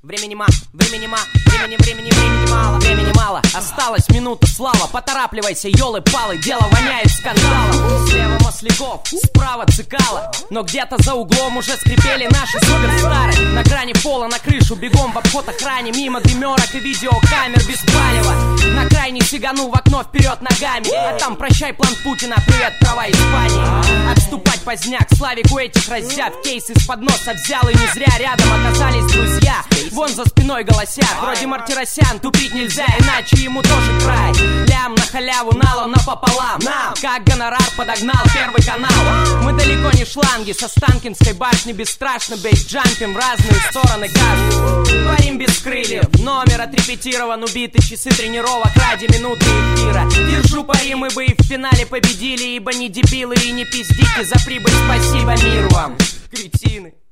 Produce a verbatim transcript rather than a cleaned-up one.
Времени мало, времени мало, времени, времени, времени мало, времени мало. Осталась минута, слава, поторапливайся, ёлы-палы, дело воняет скандалом. Слева Масляков, справа Цикало, но где-то за углом уже скрипели наши суперстары. На грани пола, на крышу, бегом в обход охране, мимо гримерок и видеокамер без палева. На крайний сигану в окно вперед ногами, а там прощай план Путина, привет права Испании. Отступать поздняк, Славик у этих раззяв, кейс из-под носа взял и не зря рядом оказались друзья. Вон за спиной голосят, вроде Мартиросян, тупить нельзя, иначе ему тоже край. Лям на халяву, налом напополам, нам, как гонорар подогнал Первый канал. Мы далеко не шланги, со Останкинской башни бесстрашно бейсджампим в разные стороны каждый. Творим без крыльев, номер отрепетирован, убиты часы тренировок ради минуты эфира. Держу пари, мы бы и в финале победили, ибо не дебилы и не пиздите, за прибыль спасибо миру вам, кретины.